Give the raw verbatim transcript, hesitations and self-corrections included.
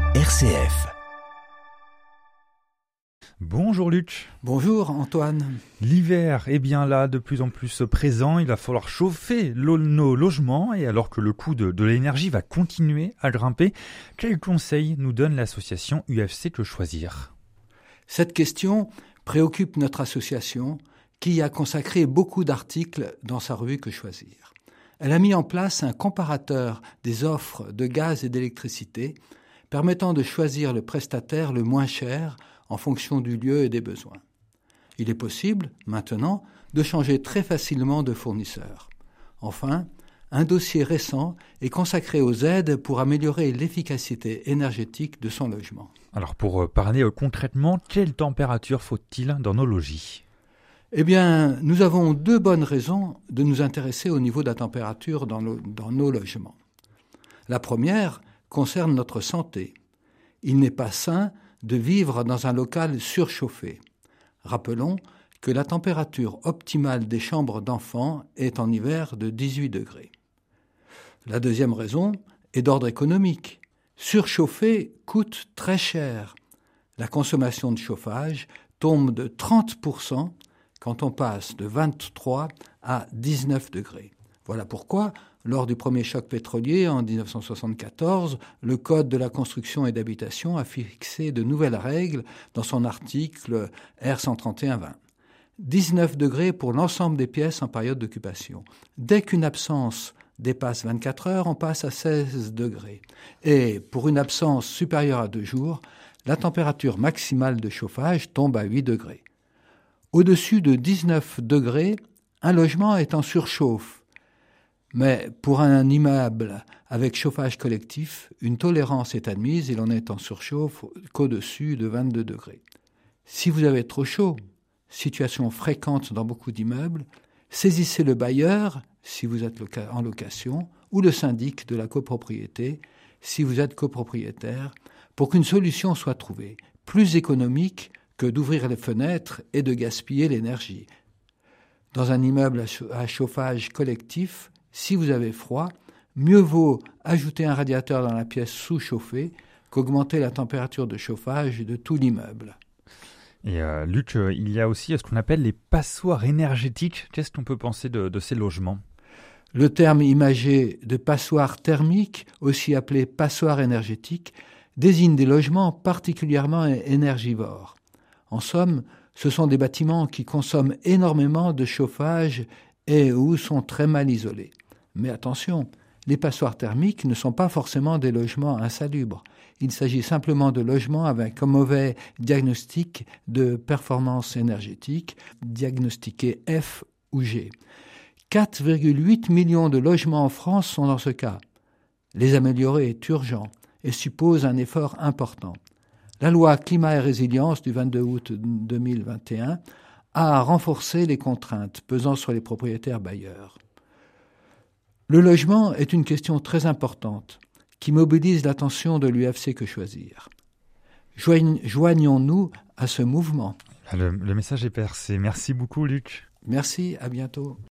R C F. Bonjour Luc. Bonjour Antoine. L'hiver est bien là, de plus en plus présent. Il va falloir chauffer lo- nos logements et alors que le coût de, de l'énergie va continuer à grimper, quels conseils nous donne l'association U F C Que Choisir ? Cette question préoccupe notre association qui y a consacré beaucoup d'articles dans sa revue Que Choisir. Elle a mis en place un comparateur des offres de gaz et d'électricité permettant de choisir le prestataire le moins cher en fonction du lieu et des besoins. Il est possible, maintenant, de changer très facilement de fournisseur. Enfin, un dossier récent est consacré aux aides pour améliorer l'efficacité énergétique de son logement. Alors pour parler concrètement, quelle température faut-il dans nos logis ? Eh bien, nous avons deux bonnes raisons de nous intéresser au niveau de la température dans, le, dans nos logements. La première concerne notre santé. Il n'est pas sain de vivre dans un local surchauffé. Rappelons que la température optimale des chambres d'enfants est en hiver de dix-huit degrés. La deuxième raison est d'ordre économique. Surchauffer coûte très cher. La consommation de chauffage tombe de trente pour cent quand on passe de vingt-trois à dix-neuf degrés. Voilà pourquoi, lors du premier choc pétrolier en dix-neuf cent soixante-quatorze, le Code de la construction et d'habitation a fixé de nouvelles règles dans son article R cent trente et un vingt. dix-neuf degrés pour l'ensemble des pièces en période d'occupation. Dès qu'une absence dépasse vingt-quatre heures, on passe à seize degrés. Et pour une absence supérieure à deux jours, la température maximale de chauffage tombe à huit degrés. Au-dessus de dix-neuf degrés, un logement est en surchauffe. Mais pour un immeuble avec chauffage collectif, une tolérance est admise et l'on est en surchauffe qu'au-dessus de vingt-deux degrés. Si vous avez trop chaud, situation fréquente dans beaucoup d'immeubles, saisissez le bailleur, si vous êtes en location, ou le syndic de la copropriété, si vous êtes copropriétaire, pour qu'une solution soit trouvée, plus économique que d'ouvrir les fenêtres et de gaspiller l'énergie. Dans un immeuble à chauffage collectif, si vous avez froid, mieux vaut ajouter un radiateur dans la pièce sous-chauffée qu'augmenter la température de chauffage de tout l'immeuble. Et euh, Luc, euh, il y a aussi ce qu'on appelle les passoires énergétiques. Qu'est-ce qu'on peut penser de, de ces logements ? Le terme imagé de passoire thermique, aussi appelé passoire énergétique, désigne des logements particulièrement énergivores. En somme, ce sont des bâtiments qui consomment énormément de chauffage et ou sont très mal isolés. Mais attention, les passoires thermiques ne sont pas forcément des logements insalubres. Il s'agit simplement de logements avec un mauvais diagnostic de performance énergétique, diagnostiqué F ou G. quatre virgule huit millions de logements en France sont dans ce cas. Les améliorer est urgent et suppose un effort important. La loi Climat et Résilience du vingt-deux août deux mille vingt et un a renforcé les contraintes pesant sur les propriétaires bailleurs. Le logement est une question très importante qui mobilise l'attention de l'U F C Que Choisir. Joignons-nous à ce mouvement. Le, le message est percé. Merci beaucoup Luc. Merci, à bientôt.